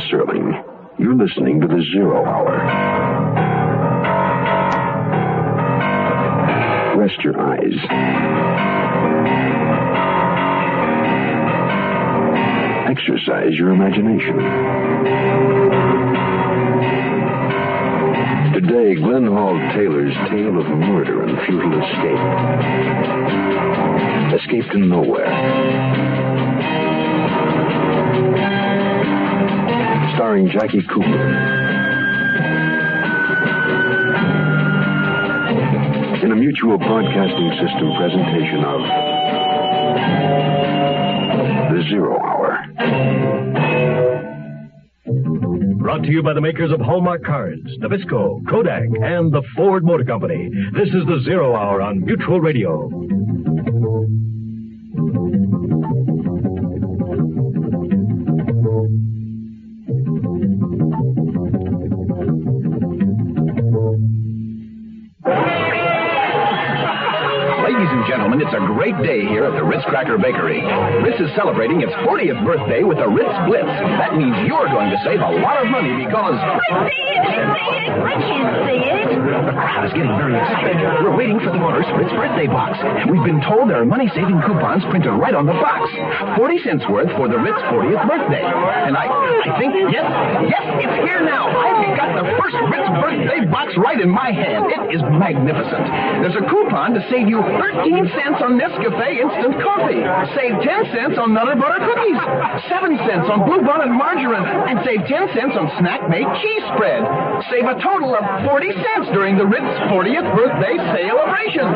Serling. You're listening to The Zero Hour. Rest your eyes. Exercise your imagination. Today, Glenn Hall Taylor's tale of murder and futile escape. Escape to nowhere. Starring Jackie Cooper. In a Mutual Broadcasting System presentation of The Zero Hour. Brought to you by the makers of Hallmark cards, Nabisco, Kodak, and the Ford Motor Company. This is The Zero Hour on Mutual Radio. It's a great day here at the Ritz Cracker Bakery. Ritz is celebrating its 40th birthday with the Ritz Blitz. That means you're going to save a lot of money because... I can't see it. The crowd is getting very excited. We're waiting for the owner's Ritz birthday box. We've been told there are money-saving coupons printed right on the box. 40 cents worth for the Ritz 40th birthday. And I think, yes, it's here now. I've got the first Ritz birthday box right in my hand. It is magnificent. There's a coupon to save you 13 cents on Nescafe instant coffee. Save 10 cents on Nutter Butter cookies. 7 cents on Blue Bonnet margarine. And save 10 cents on Snack-Made cheese spread. Save a total of 40 cents during the Ritz 40th birthday celebration.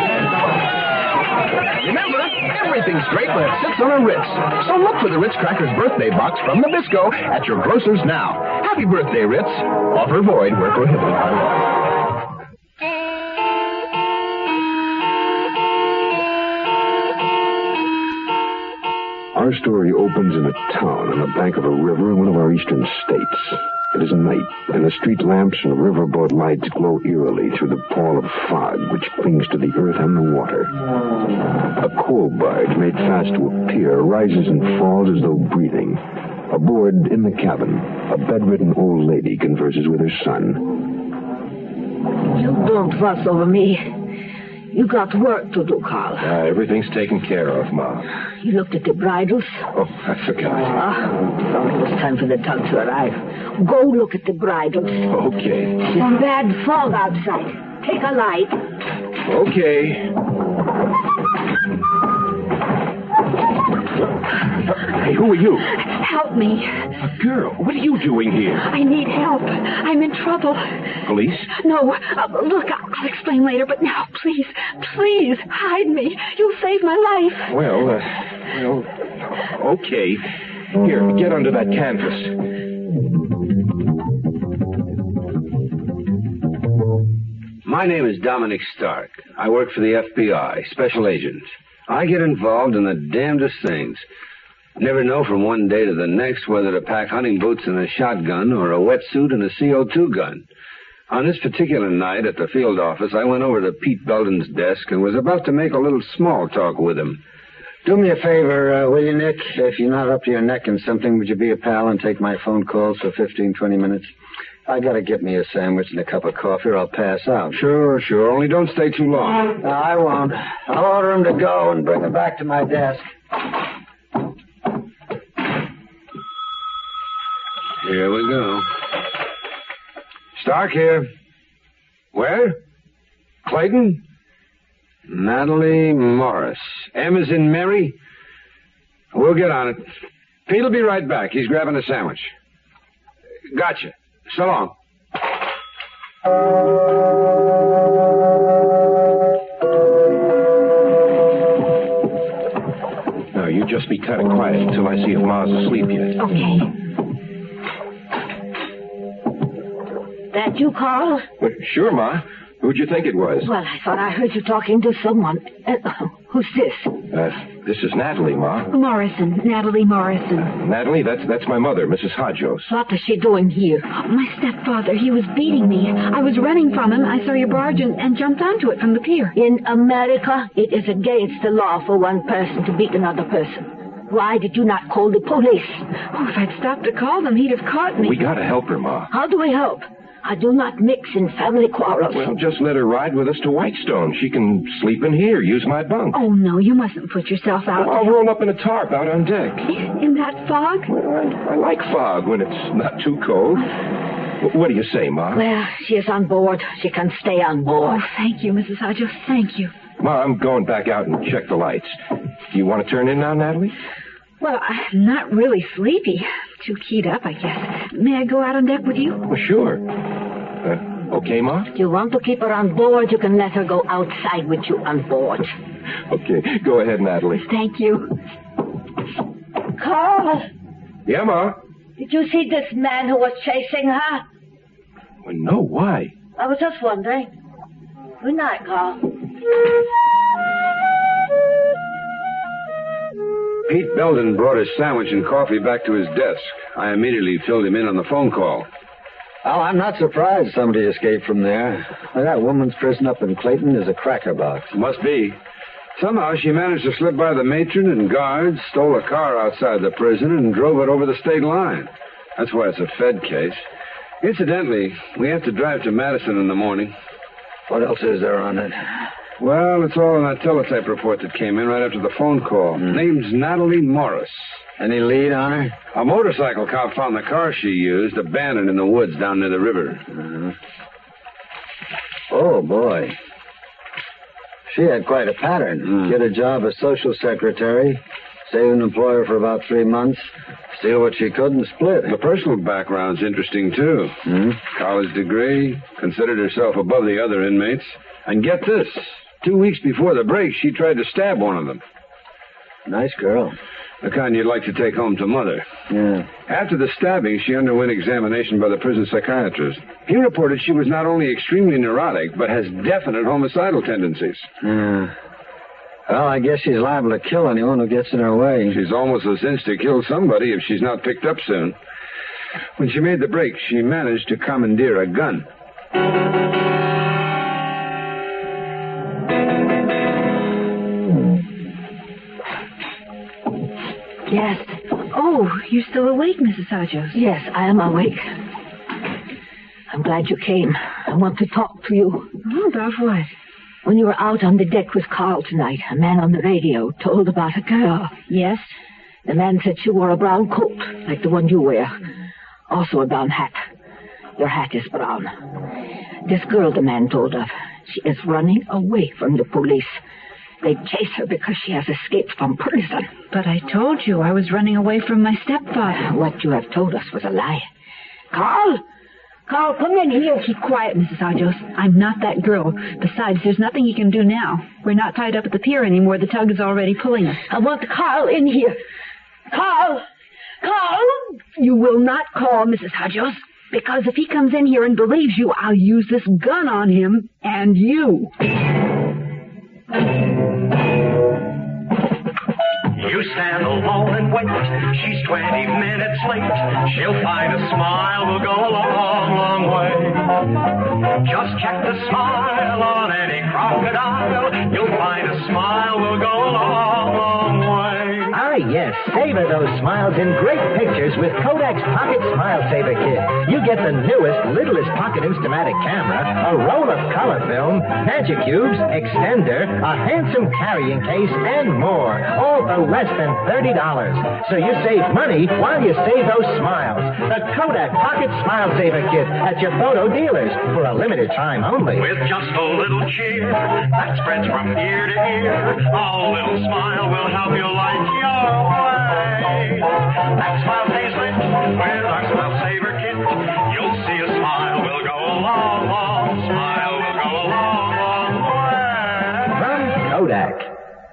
Remember, everything's great when it sits on a Ritz. So look for the Ritz Crackers birthday box from Nabisco at your grocer's now. Happy birthday, Ritz. Offer void where prohibited by law. Our story opens in a town on the bank of a river in one of our eastern states. It is night, and the street lamps and riverboat lights glow eerily through the pall of fog which clings to the earth and the water. A coal barge made fast to a pier rises and falls as though breathing. Aboard, in the cabin, a bedridden old lady converses with her son. You don't fuss over me. You got work to do, Carl. Everything's taken care of, Ma. You looked at the bridles? Oh, I forgot. Thought it was time for the tug to arrive. Go look at the bridles. Okay. It's bad fog outside. Take a light. Okay. Hey, who are you? Help me. A girl. What are you doing here? I need help. I'm in trouble. Police? No. Look, I'll explain later, but now, please, hide me. You'll save my life. Well, okay. Here, get under that canvas. My name is Dominic Stark. I work for the FBI, special agent. I get involved in the damnedest things. Never know from one day to the next whether to pack hunting boots and a shotgun or a wetsuit and a CO2 gun. On this particular night at the field office, I went over to Pete Belden's desk and was about to make a little small talk with him. Do me a favor, will you, Nick? If you're not up to your neck in something, would you be a pal and take my phone calls for 15, 20 minutes? I gotta get me a sandwich and a cup of coffee or I'll pass out. Sure. Only don't stay too long. No, I won't. I'll order him to go and bring him back to my desk. Here we go. Stark here. Where? Clayton? Natalie Morris. M as in Mary? We'll get on it. Pete'll be right back. He's grabbing a sandwich. Gotcha. So long. Now, you just be kind of quiet until I see if Ma's asleep yet. Okay. That you, Carl? Well, sure, Ma. Who'd you think it was? Well, I thought I heard you talking to someone. Who's this? This is Natalie, Ma. Natalie Morrison. Natalie, that's my mother, Mrs. Hodgos. What is she doing here? My stepfather, he was beating me. I was running from him. I saw your barge and jumped onto it from the pier. In America, it is against the law for one person to beat another person. Why did you not call the police? Oh, if I'd stopped to call them, he'd have caught me. We gotta help her, Ma. How do we help? I do not mix in family quarrels. Well, just let her ride with us to Whitestone. She can sleep in here, use my bunk. Oh, no, you mustn't put yourself out. I'll roll up in a tarp out on deck. In that fog? Well, I like fog when it's not too cold. What do you say, Ma? Well, she is on board. She can stay on board. Oh, thank you, Mrs. Hodges. Thank you. Ma, I'm going back out and check the lights. You want to turn in now, Natalie? Well, I'm not really sleepy. Too keyed up, I guess. May I go out on deck with you? Well, sure. Okay, Ma? If you want to keep her on board, you can let her go outside with you on board. Okay, go ahead, Natalie. Thank you. Carl, Yeah, Ma? did you see this man who was chasing her? Well, no, why? I was just wondering. Good night, Carl. Pete Belden brought his sandwich and coffee back to his desk. I immediately filled him in on the phone call. Oh, I'm not surprised somebody escaped from there. That woman's prison up in Clayton is a cracker box. Must be. Somehow she managed to slip by the matron and guards, stole a car outside the prison, and drove it over the state line. That's why it's a Fed case. Incidentally, we have to drive to Madison in the morning. What else is there on it? Well, it's all in that teletype report that came in right after the phone call. Name's Natalie Morris. Any lead on her? A motorcycle cop found the car she used abandoned in the woods down near the river. Oh, boy. She had quite a pattern. Get a job as social secretary, save an employer for about 3 months, steal what she could and split. The personal background's interesting, too. College degree, considered herself above the other inmates. And get this, 2 weeks before the break, she tried to stab one of them. Nice girl. The kind you'd like to take home to Mother. Yeah. After the stabbing, she underwent examination by the prison psychiatrist. He reported she was not only extremely neurotic, but has definite homicidal tendencies. Yeah. Well, I guess she's liable to kill anyone who gets in her way. She's almost a cinch to kill somebody if she's not picked up soon. When she made the break, she managed to commandeer a gun. Yes. Oh, you're still awake, Mrs. Hodges. Yes, I am awake. I'm glad you came. I want to talk to you. Oh, about what? When you were out on the deck with Carl tonight, a man on the radio told about a girl. Yes? The man said she wore a brown coat, like the one you wear. Also a brown hat. Your hat is brown. This girl the man told of, she is running away from the police. They chase her because she has escaped from prison. But I told you I was running away from my stepfather. What you have told us was a lie. Carl! Carl, come in here. Keep quiet, Mrs. Hodges. I'm not that girl. Besides, there's nothing you can do now. We're not tied up at the pier anymore. The tug is already pulling us. I want Carl in here. Carl! Carl! You will not call, Mrs. Hodges, because if he comes in here and believes you, I'll use this gun on him and you. You stand alone and wait. She's 20 minutes late. She'll find a smile will go a long, long way. Just check the smile on any crocodile. You'll find a smile will go a long, long way. Ah, yes. Savor those smiles in great pictures with Kodak's Pocket Smile Saver Kit. You get the newest, littlest pocket instamatic camera, a roll of color film, magic cubes, extender, a handsome carrying case, and more. All for less than $30. So you save money while you save those smiles. The Kodak Pocket Smile Saver Kit at your photo dealers for a limited time only. With just a little cheer that spreads from ear to ear, a little smile will help you like your way. That smile pays rent with our Smile Saver Kit. You'll see a smile will go a long, long, smile will go a long, long way. From Kodak.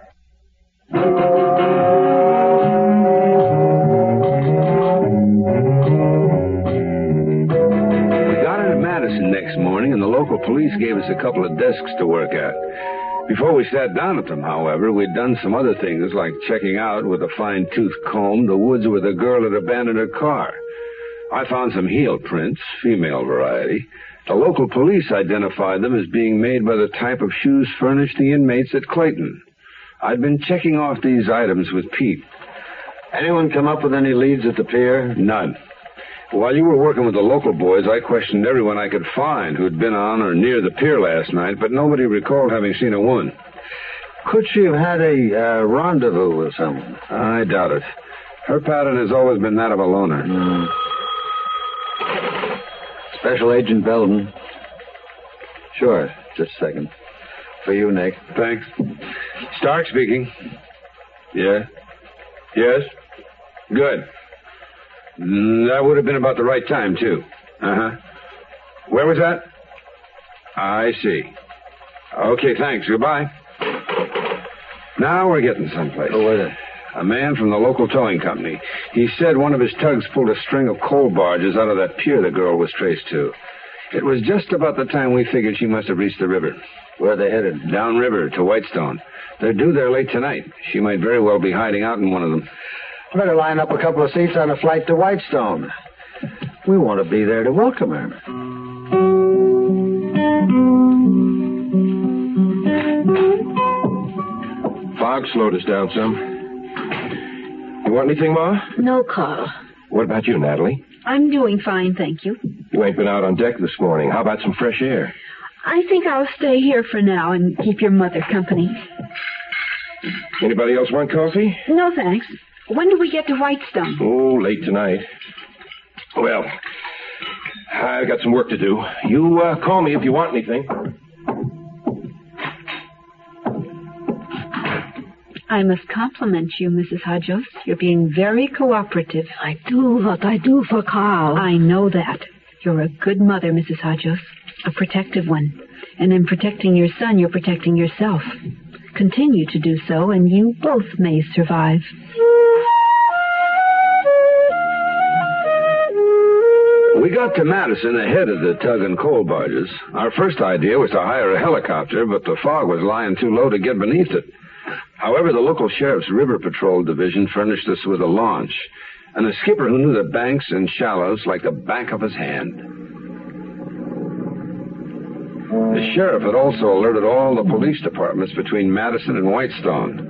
Next morning, and the local police gave us a couple of desks to work at. Before we sat down at them, however, we'd done some other things, like checking out with a fine-tooth comb the woods where the girl had abandoned her car. I found some heel prints, female variety. The local police identified them as being made by the type of shoes furnished the inmates at Clayton. I'd been checking off these items with Pete. Anyone come up with any leads at the pier? None. While you were working with the local boys, I questioned everyone I could find who'd been on or near the pier last night, but nobody recalled having seen a woman. Could she have had a rendezvous with someone? I doubt it. Her pattern has always been that of a loner. Special Agent Belden. Sure, just a second. For you, Nick. Thanks. Stark speaking. Yeah? Yes? Good. That would have been about the right time, too. Uh-huh. Where was that? I see. Okay, thanks. Goodbye. Now we're getting someplace. Who was it? A man from the local towing company. He said one of his tugs pulled a string of coal barges out of that pier the girl was traced to. It was just about the time we figured she must have reached the river. Where are they headed? Downriver to Whitestone. They're due there late tonight. She might very well be hiding out in one of them. Better line up a couple of seats on a flight to Whitestone. We want to be there to welcome her. Fog slowed us down some. You want anything, Ma? No, Carl. What about you, Natalie? I'm doing fine, thank you. You ain't been out on deck this morning. How about some fresh air? I think I'll stay here for now and keep your mother company. Anybody else want coffee? No, thanks. When do we get to Whitestone? Oh, late tonight. Well, I've got some work to do. You call me if you want anything. I must compliment you, Mrs. Hodges. You're being very cooperative. I do what I do for Carl. I know that. You're a good mother, Mrs. Hodges. A protective one. And in protecting your son, you're protecting yourself. Continue to do so, and you both may survive. We got to Madison ahead of the tug and coal barges. Our first idea was to hire a helicopter, but the fog was lying too low to get beneath it. However, the local sheriff's river patrol division furnished us with a launch, and a skipper who knew the banks and shallows like the back of his hand. The sheriff had also alerted all the police departments between Madison and Whitestone.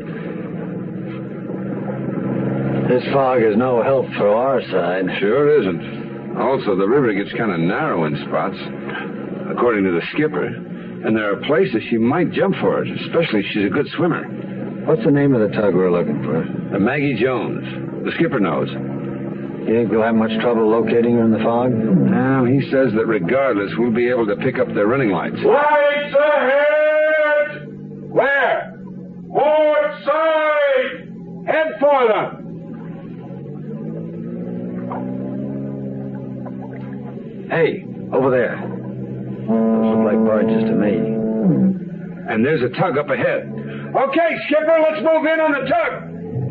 This fog is no help for our side. Sure isn't. Also, the river gets kind of narrow in spots, according to the skipper. And there are places she might jump for it, especially if she's a good swimmer. What's the name of the tug we're looking for? Maggie Jones. The skipper knows. You think we'll have much trouble locating her in the fog? Now, he says that regardless, we'll be able to pick up their running lights. Lights ahead! Where? Port side! Head for them! Hey, over there. Those look like barges to me. And there's a tug up ahead. Okay, skipper, let's move in on the tug.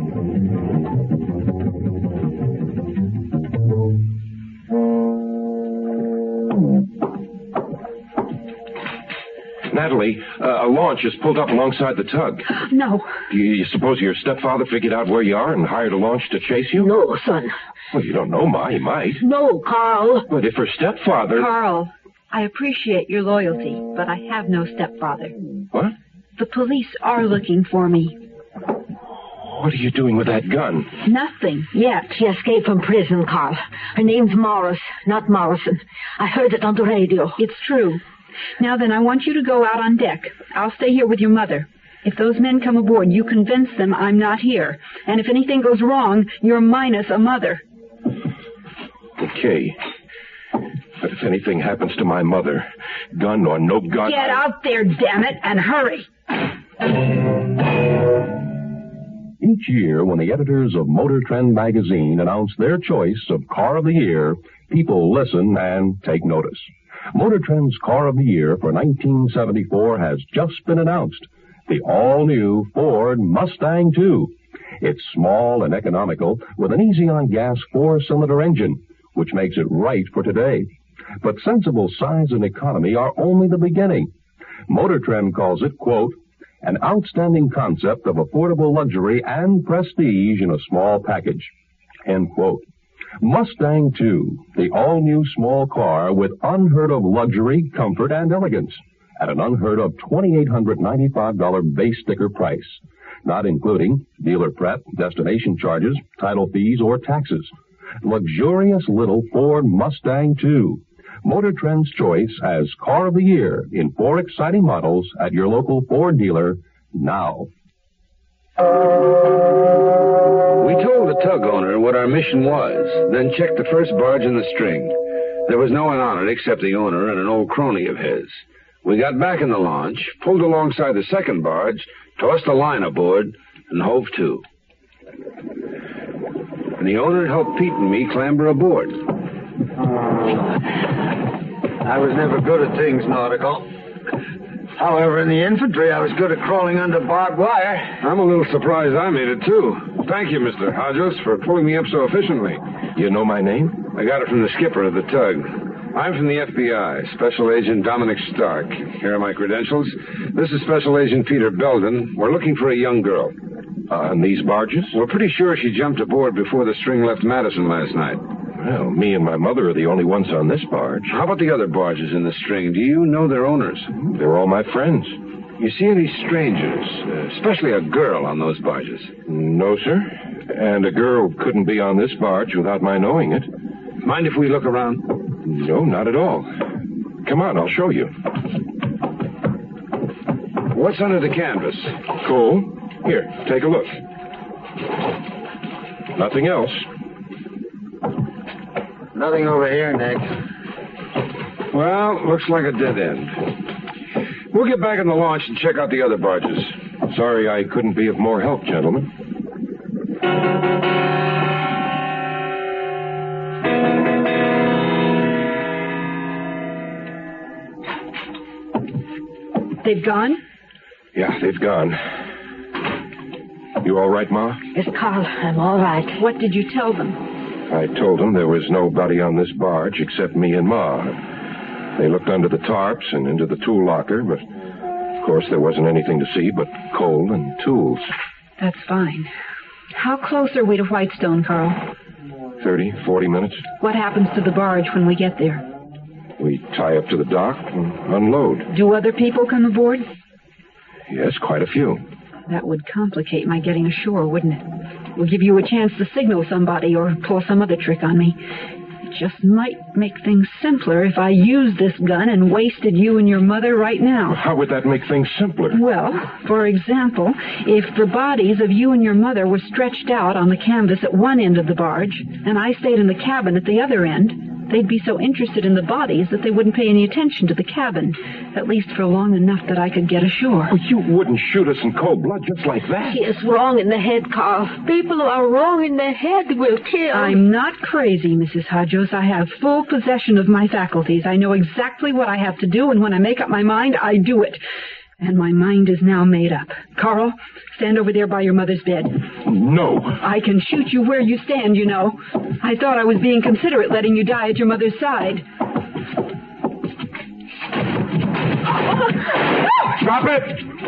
Natalie, a launch is pulled up alongside the tug. No. Do you suppose your stepfather figured out where you are and hired a launch to chase you? No, son. Well, you don't know, Ma. He might. No, Carl. But if her stepfather... Carl, I appreciate your loyalty, but I have no stepfather. What? The police are looking for me. What are you doing with that gun? Nothing yet. She escaped from prison, Carl. Her name's Morris, not Morrison. I heard it on the radio. It's true. Now then, I want you to go out on deck. I'll stay here with your mother. If those men come aboard, you convince them I'm not here. And if anything goes wrong, you're minus a mother. Okay. But if anything happens to my mother, gun or no gun... Get out there, damn it, and hurry! Each year, when the editors of Motor Trend magazine announce their choice of Car of the Year, people listen and take notice. Motor Trend's Car of the Year for 1974 has just been announced. The all-new Ford Mustang II. It's small and economical with an easy-on-gas 4-cylinder engine, which makes it right for today. But sensible size and economy are only the beginning. Motor Trend calls it, quote, an outstanding concept of affordable luxury and prestige in a small package, end quote. Mustang II, the all-new small car with unheard-of luxury, comfort, and elegance at an unheard-of $2,895 base sticker price. not including dealer prep, destination charges, title fees, or taxes. Luxurious little Ford Mustang, too. Motor Trend's choice as Car of the Year in 4 exciting models at your local Ford dealer now. We told the tug owner what our mission was, then checked the first barge in the string. There was no one on it except the owner and an old crony of his. We got back in the launch, pulled alongside the second barge, tossed the line aboard, and hove to. And the owner helped Pete and me clamber aboard. I was never good at things nautical. However, in the infantry, I was good at crawling under barbed wire. I'm a little surprised I made it, too. Thank you, Mr. Hodges, for pulling me up so efficiently. You know my name? I got it from the skipper of the tug. I'm from the FBI, Special Agent Dominic Stark. Here are my credentials. This is Special Agent Peter Belden. We're looking for a young girl. On these barges? We're pretty sure she jumped aboard before the string left Madison last night. Well, me and my mother are the only ones on this barge. How about the other barges in the string? Do you know their owners? They're all my friends. You see any strangers, especially a girl, on those barges? No, sir. And a girl couldn't be on this barge without my knowing it. Mind if we look around? No, not at all. Come on, I'll show you. What's under the canvas? Coal. Here, take a look. Nothing else. Nothing over here, Nick. Well, looks like a dead end. We'll get back in the launch and check out the other barges. Sorry I couldn't be of more help, gentlemen. They've gone? Yeah, they've gone. You all right, Ma? Yes, Carl, I'm all right. What did you tell them? I told them there was nobody on this barge except me and Ma. They looked under the tarps and into the tool locker, but of course there wasn't anything to see but coal and tools. That's fine. How close are we to Whitestone, Carl? 30, 40 minutes. What happens to the barge when we get there? We tie up to the dock and unload. Do other people come aboard? Yes, quite a few. That would complicate my getting ashore, wouldn't it? It would give you a chance to signal somebody or pull some other trick on me. It just might make things simpler if I used this gun and wasted you and your mother right now. How would that make things simpler? Well, for example, if the bodies of you and your mother were stretched out on the canvas at one end of the barge, and I stayed in the cabin at the other end, they'd be so interested in the bodies that they wouldn't pay any attention to the cabin, at least for long enough that I could get ashore. Well, you wouldn't shoot us in cold blood just like that. He is wrong in the head, Carl. People who are wrong in the head will kill. I'm not crazy, Mrs. Hodges. I have full possession of my faculties. I know exactly what I have to do, and when I make up my mind, I do it. And my mind is now made up. Carl, stand over there by your mother's bed. No. I can shoot you where you stand, you know. I thought I was being considerate letting you die at your mother's side. Stop it!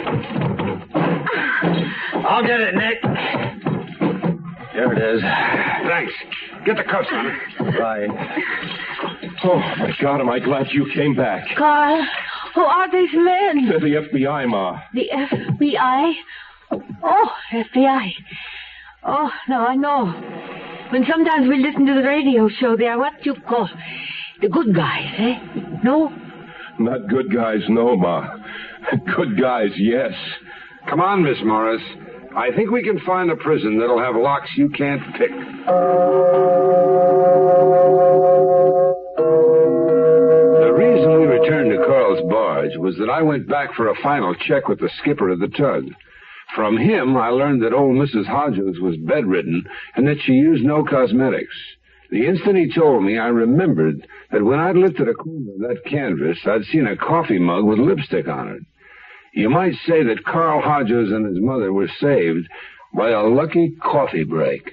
I'll get it, Nick. There it is. Thanks. Get the cuffs on it. Right. Oh, my God, am I glad you came back. Carl, who are these men? They're the FBI, Ma. The FBI? Oh, FBI. Oh, no, I know. When sometimes we listen to the radio show, they are what you call the good guys, eh? No? Not good guys, no, Ma. Good guys, yes. Come on, Miss Morris. I think we can find a prison that'll have locks you can't pick. The reason we returned to Carl's barge was that I went back for a final check with the skipper of the tug. From him, I learned that old Mrs. Hodges was bedridden and that she used no cosmetics. The instant he told me, I remembered that when I'd lifted a corner of that canvas, I'd seen a coffee mug with lipstick on it. You might say that Carl Hodges and his mother were saved by a lucky coffee break.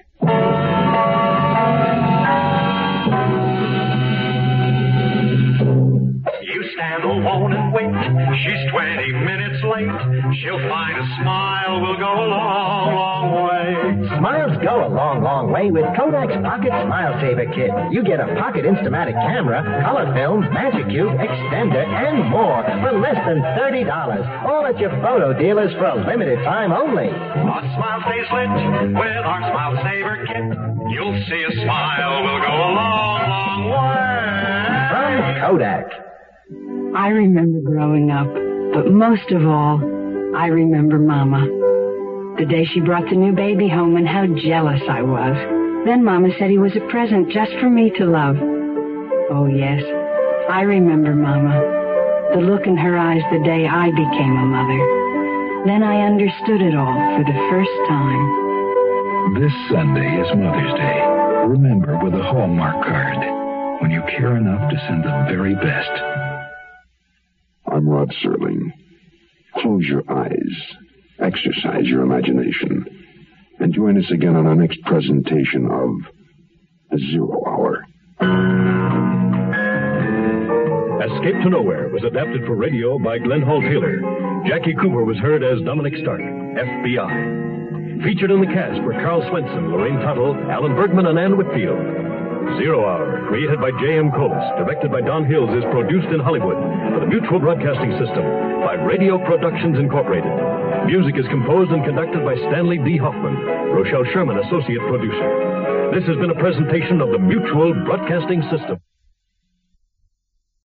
You stand alone and wait. she's 20 minutes late. She'll find a smile will go a long, long way. Smiles go a long, long way with Kodak's Pocket Smile Saver Kit. You get a Pocket Instamatic camera, color film, Magic Cube, extender, and more for less than $30. All at your photo dealers for a limited time only. Our smile stays lit with our Smile Saver Kit. You'll see a smile will go a long, long way. From Kodak. I remember growing up, but most of all, I remember Mama. The day she brought the new baby home and how jealous I was. Then Mama said he was a present just for me to love. Oh, yes, I remember Mama. The look in her eyes the day I became a mother. Then I understood it all for the first time. This Sunday is Mother's Day. Remember with a Hallmark card, when you care enough to send the very best. I'm Rod Serling. Close your eyes, exercise your imagination, and join us again on our next presentation of The Zero Hour. Escape to Nowhere was adapted for radio by Glenn Hall Taylor. Jackie Cooper was heard as Dominic Stark, FBI. Featured in the cast were Carl Swenson, Lorraine Tuttle, Alan Bergman, and Ann Whitfield. Zero Hour, created by J.M. Collis, directed by Don Hills, is produced in Hollywood for the Mutual Broadcasting System by Radio Productions Incorporated. Music is composed and conducted by Stanley D. Hoffman, Rochelle Sherman, associate producer. This has been a presentation of the Mutual Broadcasting System.